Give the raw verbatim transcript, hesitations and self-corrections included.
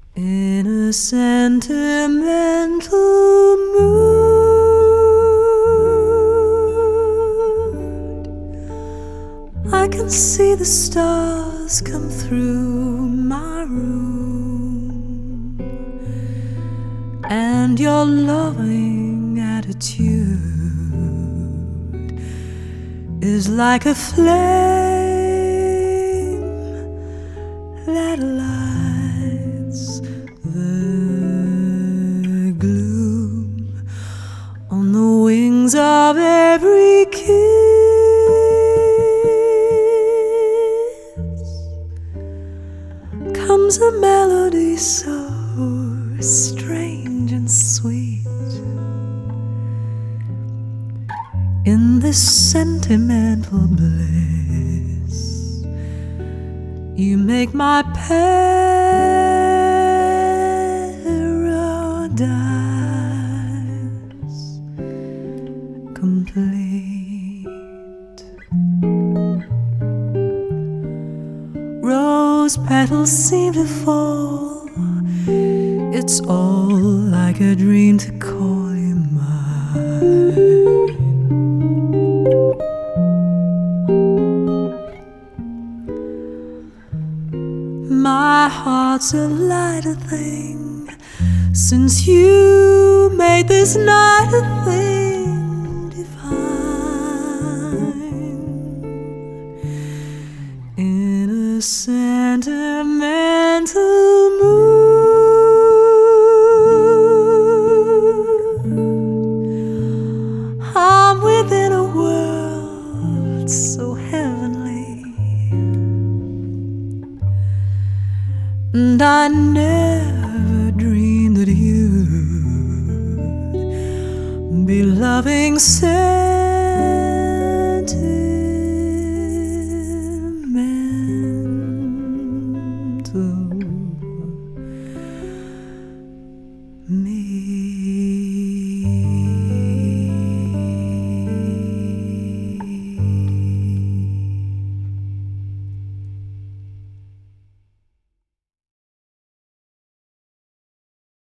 In a sentimental mood, I can see the stars come through my room, and your loving attitude is like a flame that lights the gloom on the wings of every kiss. Comes a melody so strange and sweet. In this sentimental bliss, you make my paradise complete. Rose petals seem to fall. It's all like a dream to call you mine. My heart's a lighter thing since you made this night a thing divine. In a sentimental mood, I'm within a world so heavenly, and I never dreamed that you'd be loving, say